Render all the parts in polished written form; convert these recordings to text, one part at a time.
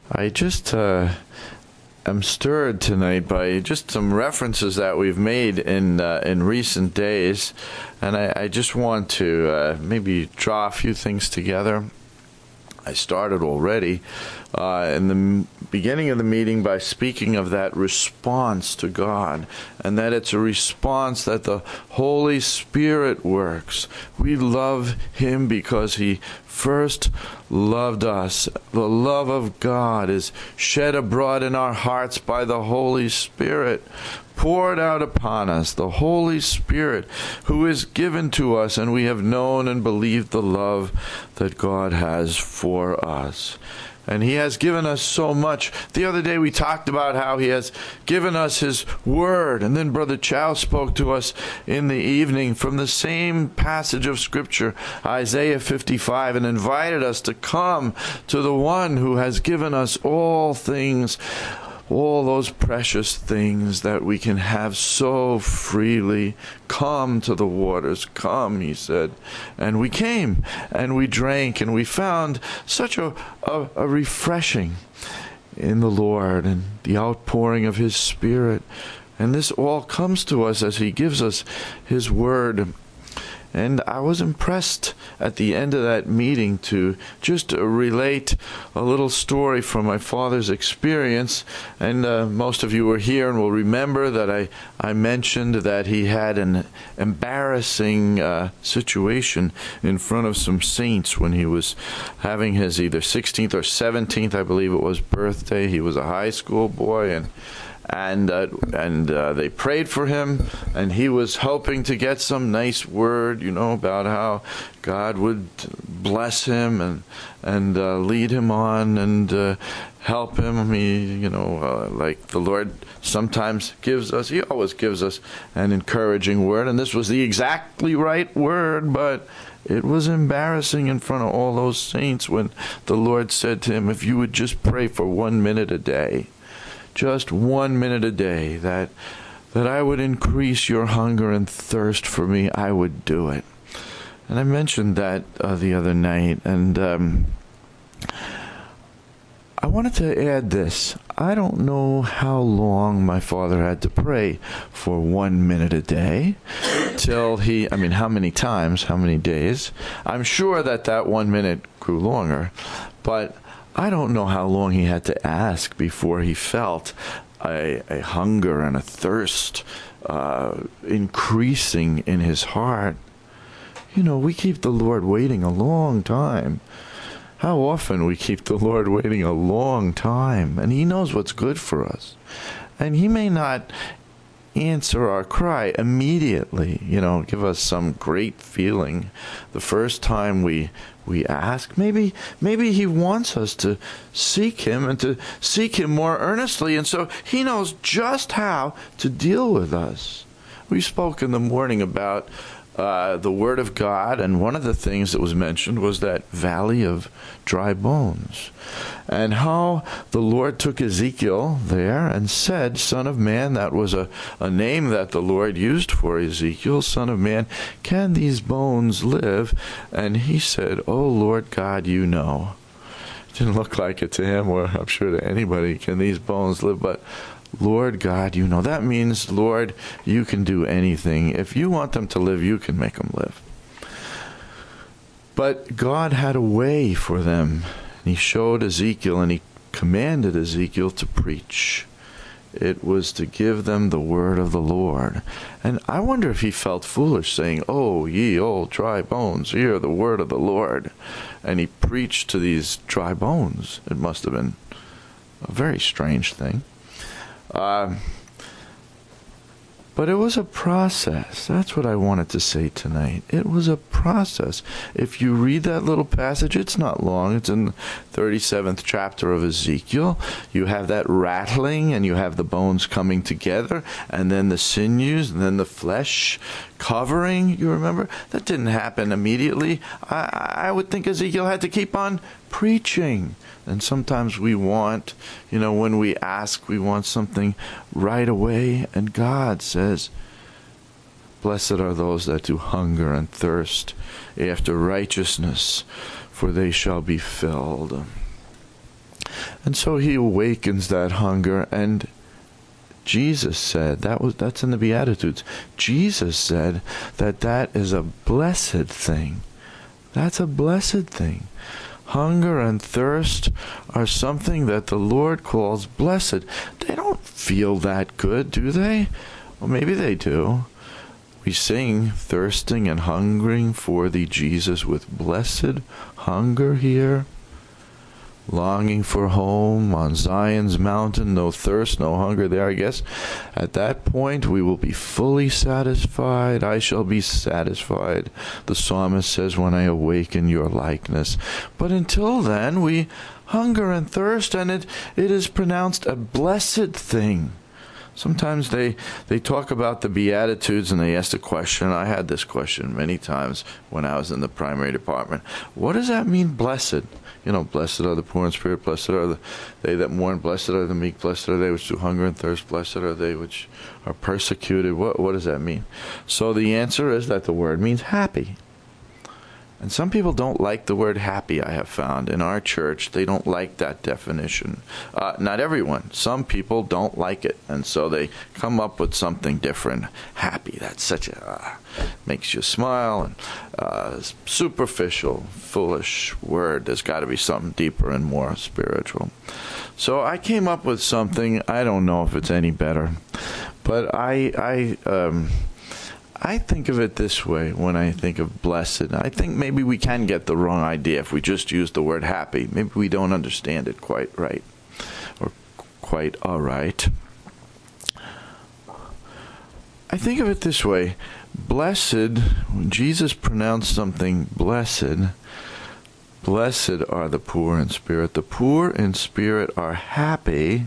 I just am stirred tonight by just some references that we've made in recent days, and I just want to maybe draw a few things together. I started already in the beginning of the meeting by speaking of that response to God, and that it's a response that the Holy Spirit works. We love Him because He first loved us. The love of God is shed abroad in our hearts by the Holy Spirit, poured out upon us, the Holy Spirit, who is given to us, and we have known and believed the love that God has for us. And He has given us so much. The other day we talked about how He has given us His Word. And then Brother Chow spoke to us in the evening from the same passage of Scripture, Isaiah 55, and invited us to come to the One who has given us all things, all those precious things that we can have so freely. Come to the waters, come, He said. And we came, and we drank, and we found such a refreshing in the Lord and the outpouring of His Spirit. And this all comes to us as He gives us His Word. And I was impressed at the end of that meeting to just relate a little story from my father's experience. And most of you were here and will remember that I mentioned that he had an embarrassing situation in front of some saints when he was having his either 16th or 17th, I believe it was, birthday. He was a high school boy, and they prayed for him, and he was hoping to get some nice word, about how God would bless him and lead him on and help him. Like the Lord sometimes gives us, He always gives us an encouraging word, and this was the exactly right word, but it was embarrassing in front of all those saints when the Lord said to him, if you would just pray for 1 minute a day, just 1 minute a day, that I would increase your hunger and thirst for me, I would do it. And I mentioned that the other night, and I wanted to add this. I don't know how long my father had to pray for 1 minute a day till how many times, how many days. I'm sure that 1 minute grew longer, but I don't know how long he had to ask before he felt a hunger and a thirst increasing in his heart. We keep the Lord waiting a long time. How often we keep the Lord waiting a long time, and He knows what's good for us. And He may not answer our cry immediately, give us some great feeling the first time we ask. Maybe He wants us to seek Him and to seek Him more earnestly, and so He knows just how to deal with us. We spoke in the morning about the Word of God, and one of the things that was mentioned was that valley of dry bones, and how the Lord took Ezekiel there and said, Son of man, that was a name that the Lord used for Ezekiel, Son of man, can these bones live? And he said, Oh Lord God, you know. It didn't look like it to him, or I'm sure to anybody, can these bones live? But Lord God, you know. That means, Lord, you can do anything. If you want them to live, you can make them live. But God had a way for them. And He showed Ezekiel, and He commanded Ezekiel to preach. It was to give them the word of the Lord. And I wonder if he felt foolish saying, Oh, ye old dry bones, hear the word of the Lord. And he preached to these dry bones. It must have been a very strange thing. But it was a process. That's what I wanted to say tonight. It was a process. If you read that little passage, it's not long. It's in the 37th chapter of Ezekiel. You have that rattling, and you have the bones coming together, and then the sinews, and then the flesh covering. You remember? That didn't happen immediately. I would think Ezekiel had to keep on preaching. And sometimes we want, when we ask, we want something right away. And God says, Blessed are those that do hunger and thirst after righteousness, for they shall be filled. And so he awakens that hunger, and Jesus said, that's in the Beatitudes. Jesus said that is a blessed thing. That's a blessed thing. Hunger and thirst are something that the Lord calls blessed. They don't feel that good, do they? Well, maybe they do. We sing, thirsting and hungering for thee, Jesus, with blessed hunger here. Longing for home on Zion's mountain, no thirst, no hunger there. I guess at that point we will be fully satisfied. I shall be satisfied, the psalmist says, when I awaken your likeness. But until then, we hunger and thirst, and it is pronounced a blessed thing. Sometimes they talk about the Beatitudes and they ask the question. I had this question many times when I was in the primary department. What does that mean, blessed? You know, blessed are the poor in spirit, blessed are they that mourn, blessed are the meek, blessed are they which do hunger and thirst, blessed are they which are persecuted. What does that mean? So the answer is that the word means happy. And some people don't like the word happy, I have found. In our church, they don't like that definition. Not everyone. Some people don't like it. And so they come up with something different. Happy, that's such a, makes you smile. And superficial, foolish word. There's got to be something deeper and more spiritual. So I came up with something. I don't know if it's any better. But I think of it this way when I think of blessed. I think maybe we can get the wrong idea if we just use the word happy. Maybe we don't understand it quite right or quite all right. I think of it this way. Blessed, when Jesus pronounced something blessed, blessed are the poor in spirit. The poor in spirit are happy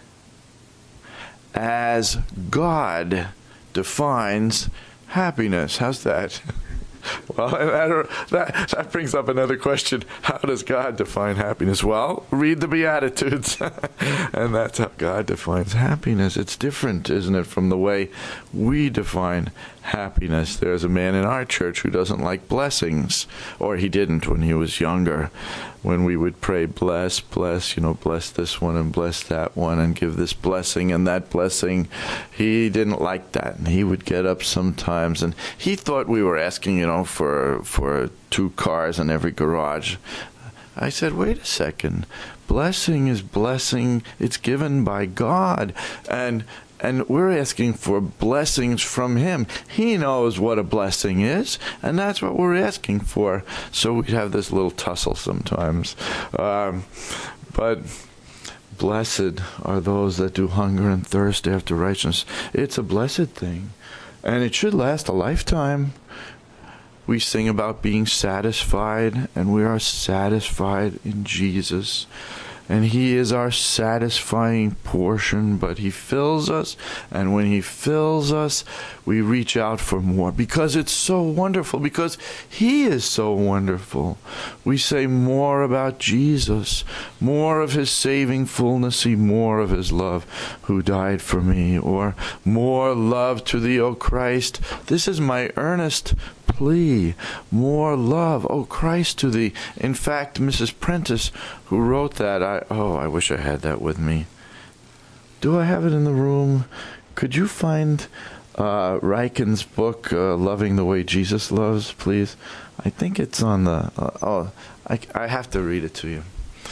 as God defines happiness. How's that? Well, that brings up another question. How does God define happiness? Well, read the Beatitudes. And that's how God defines happiness. It's different, isn't it, from the way we define happiness. There's a man in our church who doesn't like blessings, or he didn't when he was younger. When we would pray, bless, bless this one and bless that one and give this blessing and that blessing, he didn't like that. And he would get up sometimes and he thought we were asking, for 2 cars in every garage. I said, wait a second. Blessing is blessing. It's given by God. And we're asking for blessings from him. He knows what a blessing is, and that's what we're asking for. So we have this little tussle sometimes. But blessed are those that do hunger and thirst after righteousness. It's a blessed thing, and it should last a lifetime. We sing about being satisfied, and we are satisfied in Jesus. And he is our satisfying portion, but he fills us. And when he fills us, we reach out for more because it's so wonderful, because he is so wonderful. We say more about Jesus, more of his saving fullness, see more of his love who died for me, or more love to thee, O Christ. This is my earnest plea, more love, O Christ, to thee. In fact, Mrs. Prentice, who wrote that, I wish I had that with me. Do I have it in the room? Could you find Ryken's book, Loving the Way Jesus Loves, please? I think it's on the... I have to read it to you.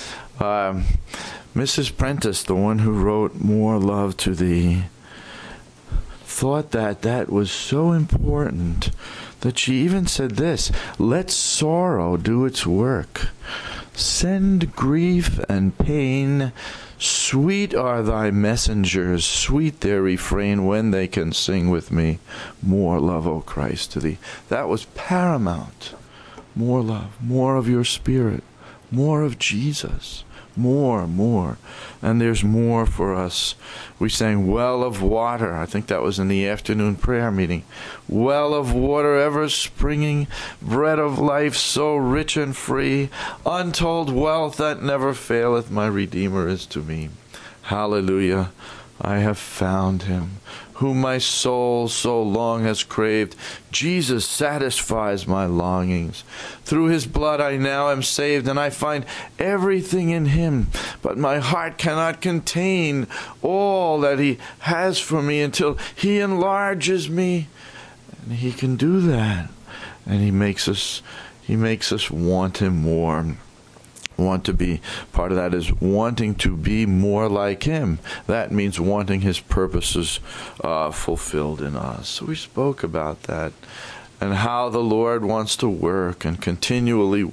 Mrs. Prentice, the one who wrote More Love to Thee, thought that was so important that she even said this: let sorrow do its work. Send grief and pain. Sweet are thy messengers, sweet their refrain when they can sing with me, more love, O Christ, to thee. That was paramount. More love, more of your Spirit, more of Jesus. More. And there's more for us. We sang Well of Water. I think that was in the afternoon prayer meeting. Well of water ever springing, bread of life so rich and free, untold wealth that never faileth, my Redeemer is to me. Hallelujah. I have found him, whom my soul so long has craved. Jesus satisfies my longings. Through his blood I now am saved, and I find everything in him. But my heart cannot contain all that he has for me until he enlarges me. And he can do that. And he makes us want him more. Want to be, part of that is wanting to be more like him. That means wanting his purposes fulfilled in us. So we spoke about that, and how the Lord wants to work and continually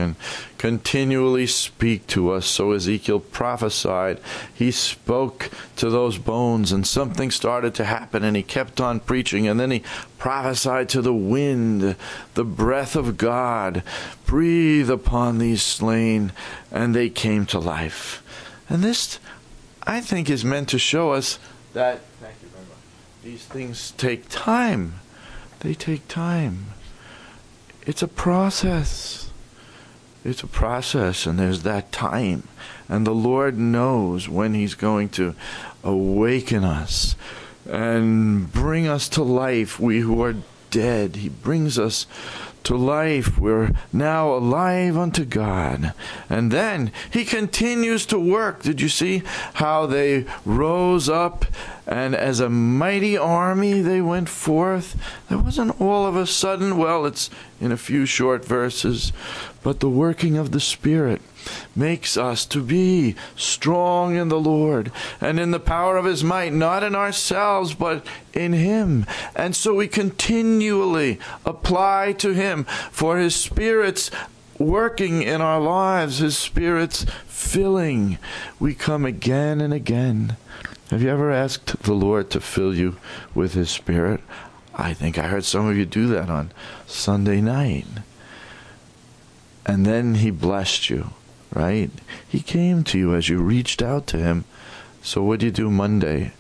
speak to us. So Ezekiel prophesied. He spoke to those bones, and something started to happen, and he kept on preaching. And then he prophesied to the wind, the breath of God, breathe upon these slain, and they came to life. And this, I think, is meant to show us that, thank you very much, these things take time. They take time. It's a process. It's a process, and there's that time. And the Lord knows when he's going to awaken us and bring us to life, we who are dead. He brings us to life. We're now alive unto God. And then he continues to work. Did you see how they rose up, and as a mighty army they went forth? That wasn't all of a sudden. Well, it's in a few short verses. But the working of the Spirit makes us to be strong in the Lord and in the power of his might, not in ourselves, but in him. And so we continually apply to him for his Spirit's working in our lives, his Spirit's filling. We come again and again. Have you ever asked the Lord to fill you with his Spirit? I think I heard some of you do that on Sunday night. And then he blessed you, right? He came to you as you reached out to him. So what do you do Monday?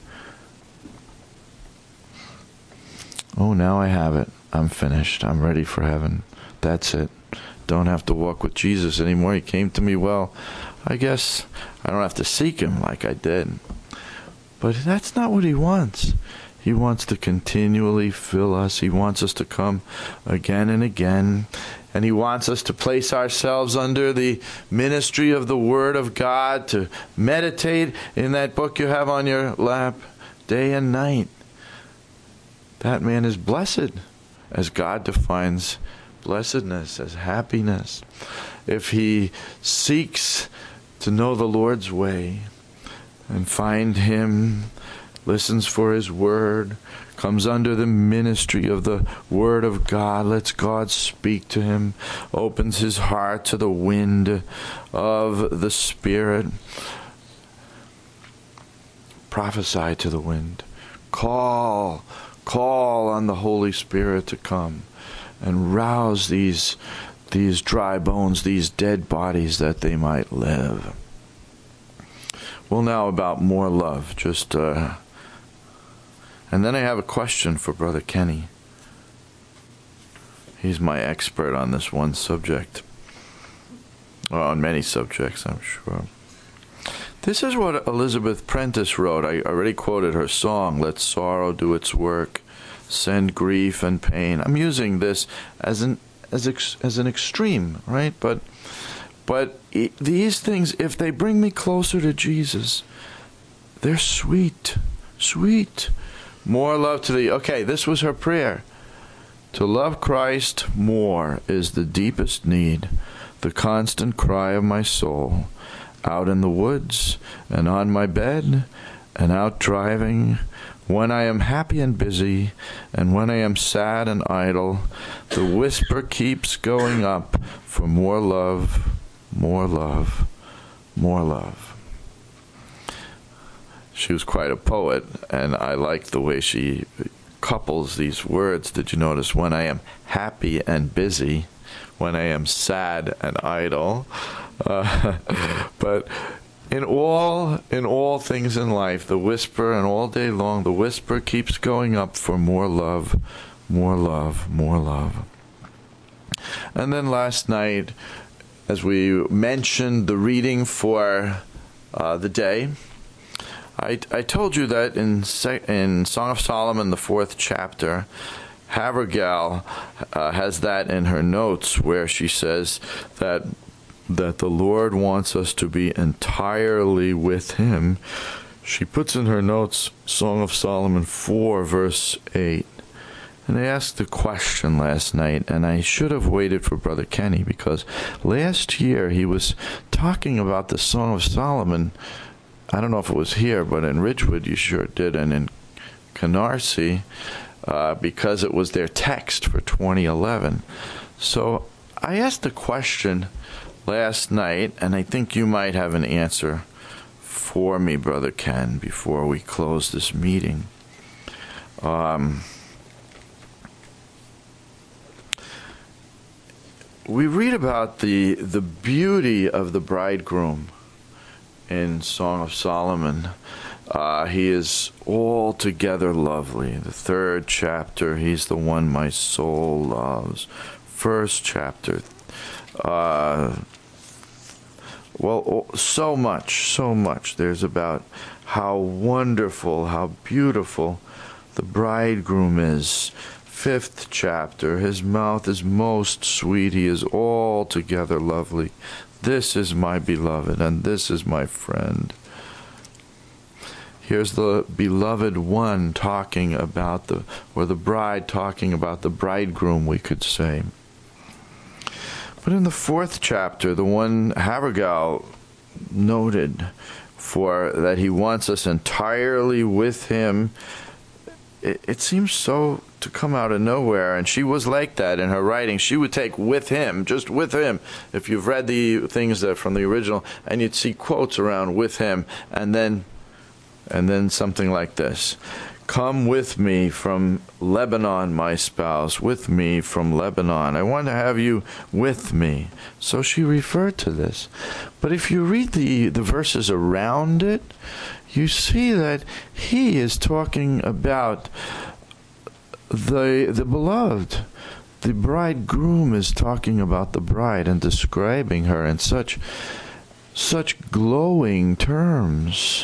Oh, now I have it. I'm finished. I'm ready for heaven. That's it. Don't have to walk with Jesus anymore. He came to me. Well, I guess I don't have to seek him like I did. But that's not what he wants. He wants to continually fill us. He wants us to come again and again. And he wants us to place ourselves under the ministry of the Word of God, to meditate in that book you have on your lap day and night. That man is blessed, as God defines blessedness, as happiness. If he seeks to know the Lord's way and find him, listens for his word, comes under the ministry of the Word of God, lets God speak to him, opens his heart to the wind of the Spirit. Prophesy to the wind. Call on the Holy Spirit to come and rouse these dry bones, these dead bodies, that they might live. Well, now about more love. And then I have a question for Brother Kenny. He's my expert on this one subject. Well, on many subjects, I'm sure. This is what Elizabeth Prentice wrote. I already quoted her song, "Let Sorrow Do Its Work, Send Grief and Pain." I'm using this as an extreme, right? But these things, if they bring me closer to Jesus, they're sweet. More love to thee. Okay, this was her prayer. To love Christ more is the deepest need, the constant cry of my soul. Out in the woods and on my bed and out driving, when I am happy and busy, and when I am sad and idle, the whisper keeps going up for more love, more love, more love. She was quite a poet, and I liked the way she couples these words. Did you notice? When I am happy and busy, when I am sad and idle. But in all things in life, the whisper, and all day long, the whisper keeps going up for more love, more love, more love. And then last night, as we mentioned the reading for the day, I told you that in Song of Solomon, the 4th chapter, Havergal has that in her notes where she says that the Lord wants us to be entirely with Him. She puts in her notes Song of Solomon 4, verse 8. And I asked a question last night, and I should have waited for Brother Kenny, because last year he was talking about the Song of Solomon. I don't know if it was here, but in Ridgewood you sure did, and in Canarsie, because it was their text for 2011. So I asked a question last night, and I think you might have an answer for me, Brother Ken, before we close this meeting. We read about the beauty of the bridegroom in Song of Solomon. He is altogether lovely. The 3rd chapter, he's the one my soul loves. 1st chapter. So much. There's about how wonderful, how beautiful the bridegroom is. 5th chapter, his mouth is most sweet, he is altogether lovely. This is my beloved, and this is my friend. Here's the beloved one talking about the bride talking about the bridegroom, we could say. But in the 4th chapter, the one Havergal noted for that he wants us entirely with him, it seems so to come out of nowhere, and she was like that in her writing. She would take with him, just with him. If you've read the things that from the original, and you'd see quotes around with him, and then something like this: "Come with me from Lebanon, my spouse, with me from Lebanon. I want to have you with me." So she referred to this. But if you read the verses around it, you see that he is talking about the beloved. The bridegroom is talking about the bride and describing her in such glowing terms.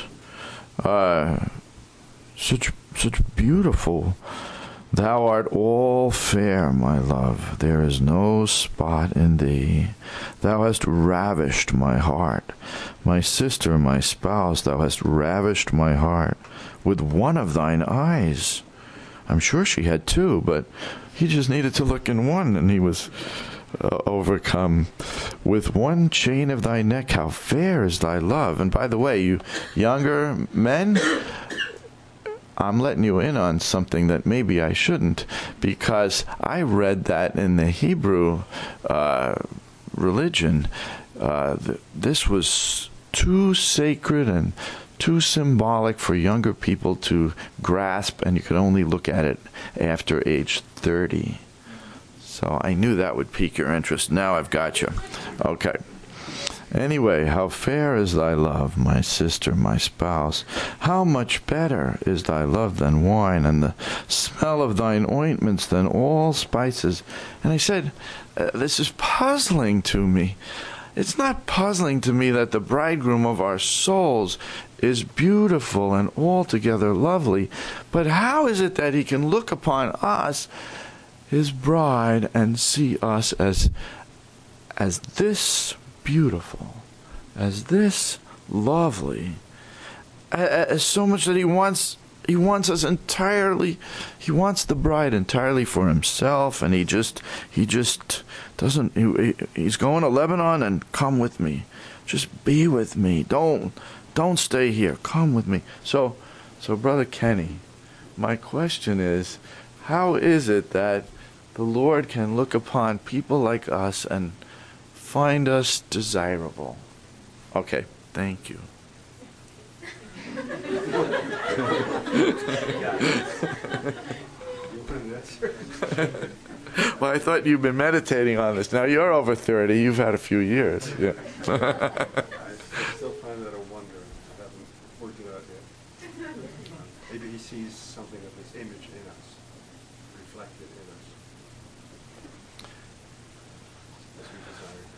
Such beautiful. "Thou art all fair, my love. There is no spot in thee. Thou hast ravished my heart. My sister, my spouse, thou hast ravished my heart with one of thine eyes." I'm sure she had two, but he just needed to look in one, and he was overcome. "With one chain of thy neck, how fair is thy love." And by the way, you younger men, I'm letting you in on something that maybe I shouldn't, because I read that in the Hebrew religion, this was too sacred and too symbolic for younger people to grasp, and you could only look at it after age 30. So I knew that would pique your interest. Now I've got you. Okay. Anyway, "How fair is thy love, my sister, my spouse. How much better is thy love than wine, and the smell of thine ointments than all spices." And I said, this is puzzling to me. It's not puzzling to me that the bridegroom of our souls is beautiful and altogether lovely, but how is it that he can look upon us, his bride, and see us as this beautiful, as this lovely, as so much that he wants us entirely, he wants the bride entirely for himself, and he just doesn't, he's going to Lebanon, and come with me, just be with me, don't stay here, come with me. So Brother Kenny, my question is, how is it that the Lord can look upon people like us and find us desirable? Okay, thank you. Well, I thought you've been meditating on this. Now you're over 30. You've had a few years. Yeah. I still find that a wonder. I haven't worked it out yet. Maybe he sees something of his image in us, reflected in us, as we desire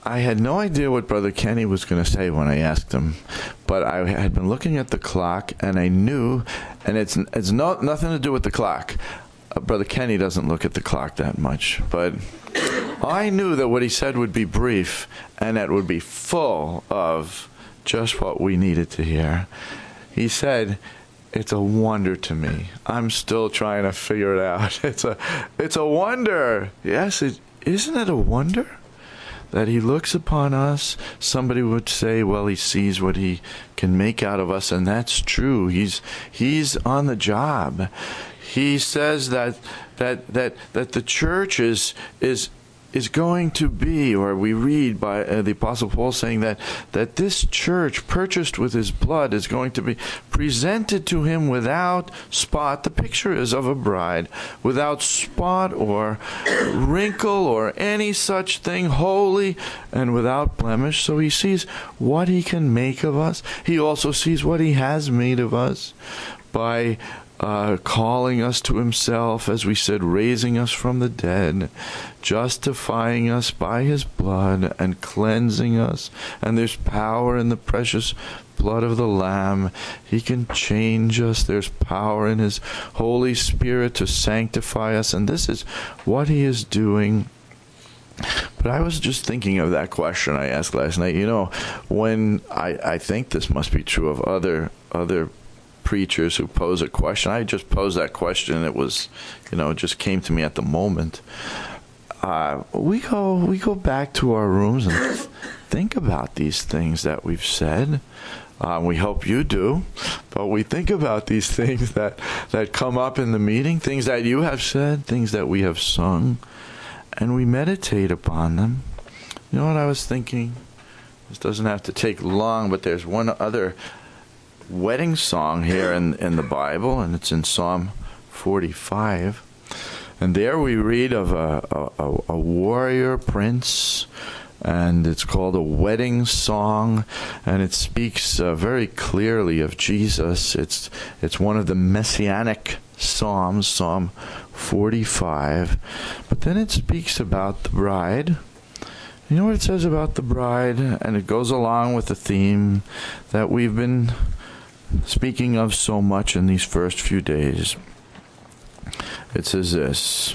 I had no idea what Brother Kenny was going to say when I asked him, but I had been looking at the clock, and I knew, and it's nothing to do with the clock. Brother Kenny doesn't look at the clock that much, but I knew that what he said would be brief, and that would be full of just what we needed to hear. He said, "It's a wonder to me. I'm still trying to figure it out. It's a wonder." Yes, isn't it a wonder that he looks upon us? Somebody would say, well, he sees what he can make out of us, and that's true. He's on the job. He says that the church is going to be, or we read by the Apostle Paul saying that this church, purchased with his blood, is going to be presented to him without spot. The picture is of a bride, without spot or wrinkle or any such thing, holy and without blemish. So he sees what he can make of us. He also sees what he has made of us by calling us to himself, as we said, raising us from the dead, justifying us by his blood, and cleansing us. And there's power in the precious blood of the Lamb. He can change us. There's power in his Holy Spirit to sanctify us. And this is what he is doing. But I was just thinking of that question I asked last night. When I think this must be true of other preachers who pose a question. I just posed that question. It was, it just came to me at the moment. We go back to our rooms and think about these things that we've said. We hope you do, but we think about these things that come up in the meeting, things that you have said, things that we have sung, and we meditate upon them. You know what I was thinking? This doesn't have to take long, but there's one other wedding song here in the Bible, and it's in Psalm 45. And there we read of a warrior prince, and it's called a wedding song, and it speaks very clearly of Jesus. It's one of the messianic psalms, Psalm 45. But then it speaks about the bride. You know what it says about the bride? And it goes along with the theme that we've been speaking of so much in these first few days. It says this: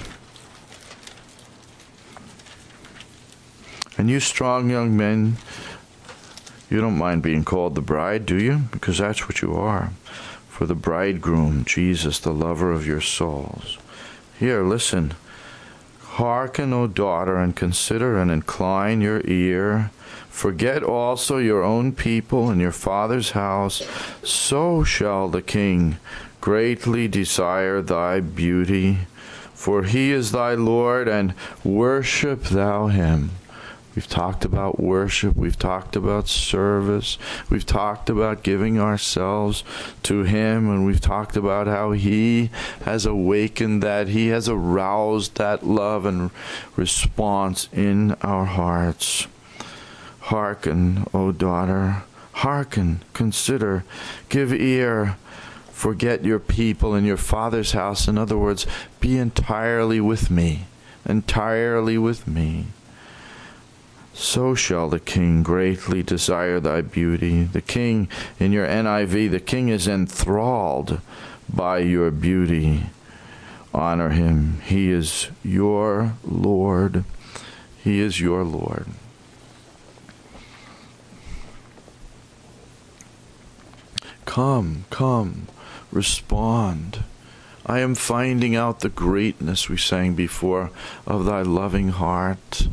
"And you strong young men, you don't mind being called the bride, do you? Because that's what you are. For the bridegroom, Jesus, the lover of your souls. Here, listen. Hearken, O daughter, and consider and incline your ear. Forget also your own people and your father's house. So shall the king greatly desire thy beauty. For he is thy Lord, and worship thou him." We've talked about worship. We've talked about service. We've talked about giving ourselves to him. And we've talked about how he has awakened that. He has aroused that love and response in our hearts. Hearken, O daughter, hearken, consider, give ear, forget your people and your father's house. In other words, be entirely with me, entirely with me. So shall the king greatly desire thy beauty. The king, in your NIV, the king is enthralled by your beauty. Honor him. He is your Lord. He is your Lord. Come, come, respond. I am finding out the greatness, we sang before, of thy loving heart.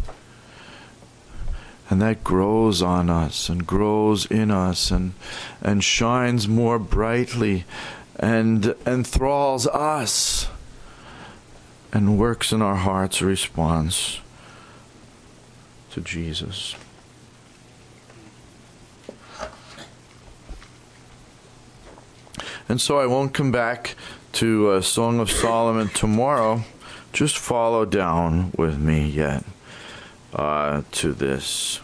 And that grows on us and grows in us and shines more brightly and enthralls us and works in our hearts a response to Jesus. And so I won't come back to Song of Solomon tomorrow. Just follow down with me yet to this.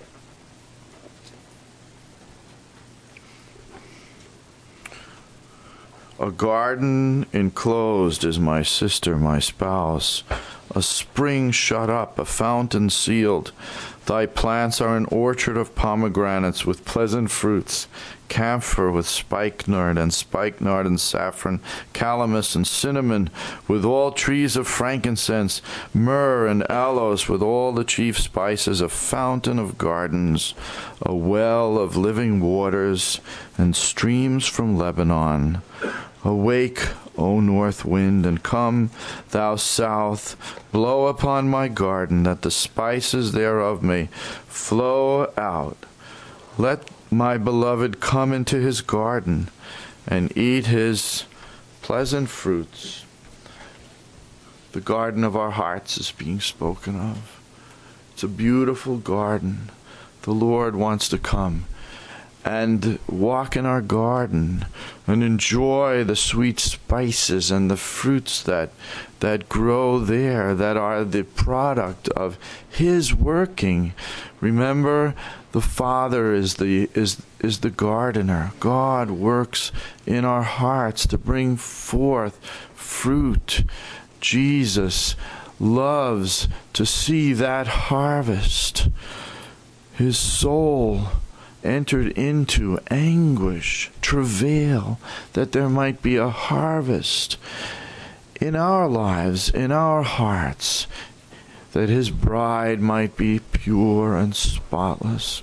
A garden enclosed is my sister, my spouse, a spring shut up, a fountain sealed. Thy plants are an orchard of pomegranates with pleasant fruits, camphor with spikenard and saffron, calamus and cinnamon, with all trees of frankincense, myrrh and aloes, with all the chief spices, a fountain of gardens, a well of living waters, and streams from Lebanon. Awake, O north wind, and come, thou south, blow upon my garden, that the spices thereof may flow out. Let my beloved come into his garden and eat his pleasant fruits. The garden of our hearts is being spoken of. It's a beautiful garden. The Lord wants to come and walk in our garden and enjoy the sweet spices and the fruits that grow there, that are the product of his working. Remember, the Father is the gardener. God works in our hearts to bring forth fruit. Jesus loves to see that harvest. His soul entered into anguish, travail, that there might be a harvest in our lives, in our hearts, that his bride might be pure and spotless.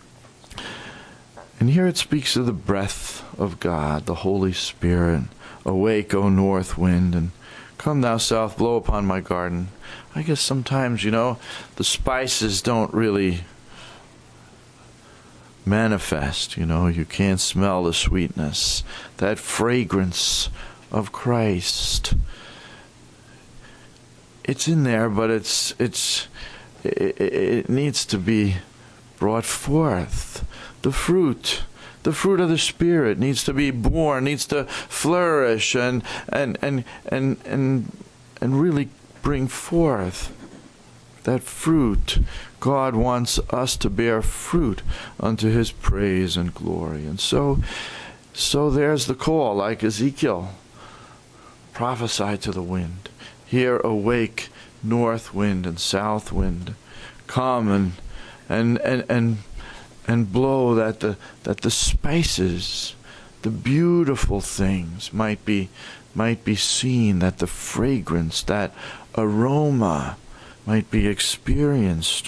And here it speaks of the breath of God, the Holy Spirit. Awake, O north wind, and come thou south, blow upon my garden. I guess sometimes, the spices don't really manifest. You can't smell the sweetness, that fragrance of Christ. It's in there, but it needs to be brought forth. The fruit of the Spirit needs to be born, needs to flourish and really bring forth that fruit. God wants us to bear fruit unto his praise and glory. And so there's the call, like Ezekiel prophesied to the wind. Here, awake, north wind and south wind, come and blow, that the spices, the beautiful things might be seen, that the fragrance, that aroma might be experienced.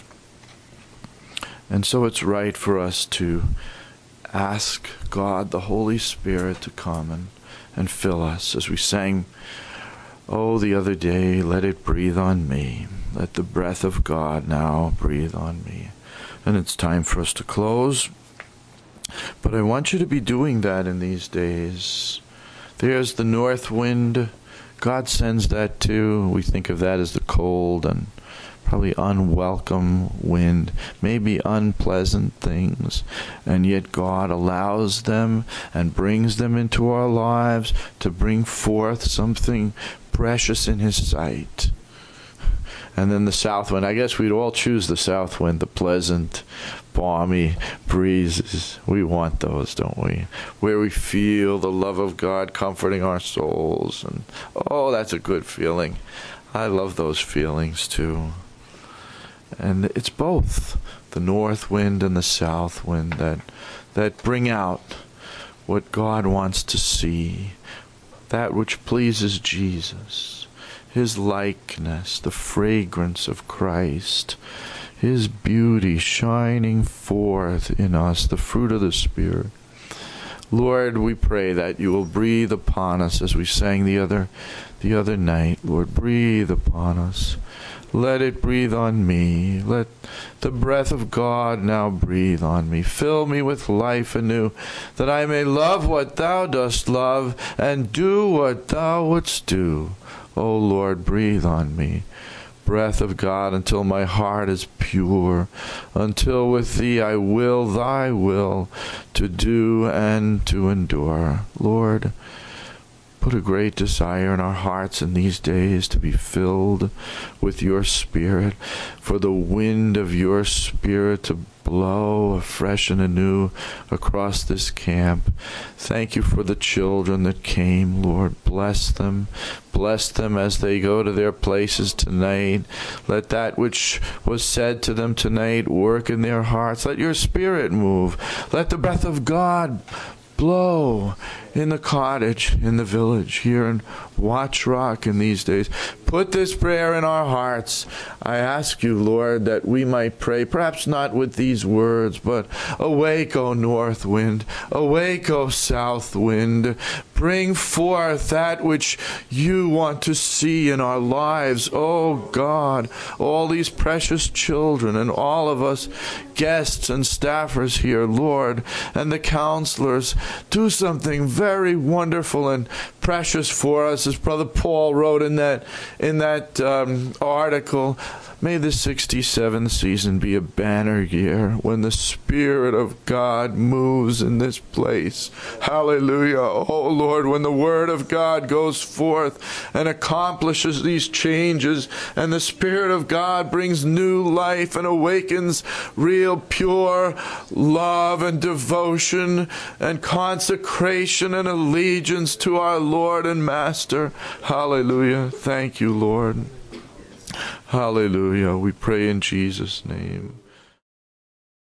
And so it's right for us to ask God, the Holy Spirit, to come and fill us. As we sang, the other day, let it breathe on me. Let the breath of God now breathe on me. And it's time for us to close. But I want you to be doing that in these days. There's the north wind. God sends that too. We think of that as the cold and probably unwelcome wind, maybe unpleasant things, and yet God allows them and brings them into our lives to bring forth something precious in his sight. And then the south wind. I guess we'd all choose the south wind, the pleasant, balmy breezes. We want those, don't we? Where we feel the love of God comforting our souls. And that's a good feeling. I love those feelings too. And it's both the north wind and the south wind that bring out what God wants to see, that which pleases Jesus, his likeness, the fragrance of Christ, his beauty shining forth in us, the fruit of the Spirit. Lord, we pray that you will breathe upon us, as we sang the other night. Lord, breathe upon us. Let it breathe on me. Let the breath of God now breathe on me. Fill me with life anew, that I may love what thou dost love and do what thou wouldst do. O Lord, breathe on me. Breath of God, until my heart is pure, until with thee I will thy will to do and to endure. Lord, Put a great desire in our hearts in these days to be filled with your Spirit, for the wind of your Spirit to blow afresh and anew across this camp. Thank you for the children that came, Lord. Bless them. Bless them as they go to their places tonight. Let that which was said to them tonight work in their hearts. Let your Spirit move. Let the breath of God blow in the cottage, in the village, here in Watch Rock in these days. Put this prayer in our hearts. I ask you, Lord, that we might pray, perhaps not with these words, but awake, O north wind, awake, O south wind. Bring forth that which you want to see in our lives, O God. All these precious children and all of us guests and staffers here, Lord, and the counselors, do something very wonderful and precious for us, as Brother Paul wrote in that article. May the 67th season be a banner year when the Spirit of God moves in this place. Hallelujah. Oh Lord, when the Word of God goes forth and accomplishes these changes, and the Spirit of God brings new life and awakens real pure love and devotion and consecration and allegiance to our Lord and Master. Hallelujah. Thank you, Lord. Hallelujah. We pray in Jesus' name.